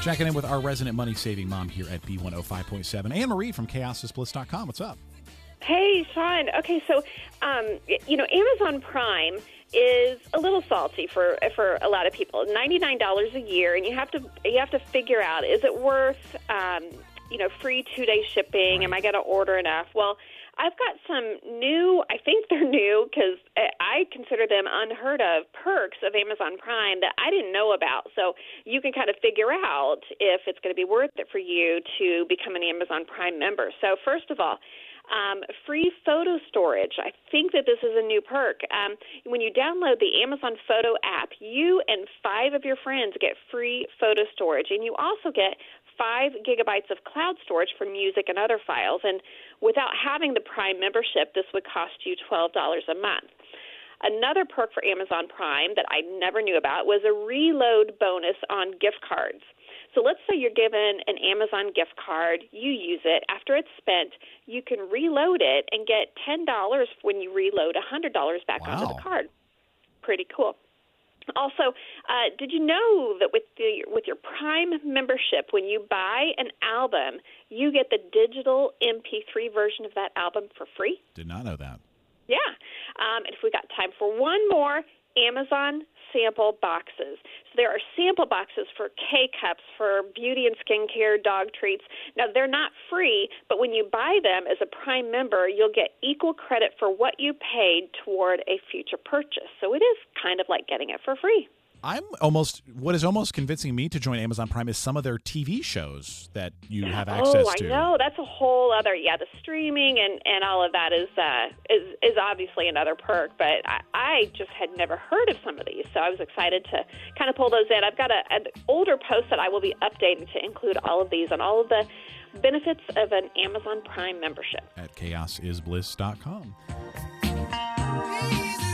Checking in with our resident money-saving mom here at B105.7, Anne-Marie from chaosisbliss.com. What's up? Hey, Sean. Okay, so, Amazon Prime is a little salty for a lot of people. $99 a year, and you have to figure out, is it worth free 2-day shipping? Right. Am I going to order enough? Well, I've got some new, I think they're new because I consider them unheard of perks of Amazon Prime that I didn't know about. So you can kind of figure out if it's going to be worth it for you to become an Amazon Prime member. So first of all, free photo storage. I think that this is a new perk. When you download the Amazon Photo app, you and 5 of your friends get free photo storage, and you also get 5 gigabytes of cloud storage for music and other files. And without having the Prime membership, this would cost you $12 a month. Another perk for Amazon Prime that I never knew about was a reload bonus on gift cards. So let's say you're given an Amazon gift card, you use it. After it's spent, you can reload it and get $10 when you reload $100 back onto the card. Pretty cool. Also, did you know that with your Prime membership, when you buy an album, you get the digital MP3 version of that album for free? Did not know that. Yeah. And if we got time for one more, Amazon sample boxes. So there are sample boxes for K-Cups, for beauty and skincare, dog treats. Now, they're not free, but when you buy them as a Prime member, you'll get equal credit for what you paid toward a future purchase. So it is kind of like getting it for free. What is almost convincing me to join Amazon Prime is some of their TV shows that you have access to. Oh, I know. That's a whole other, the streaming and all of that is obviously another perk, but I just had never heard of some of these, so I was excited to kind of pull those in. I've got an older post that I will be updating to include all of these and all of the benefits of an Amazon Prime membership. At chaosisbliss.com.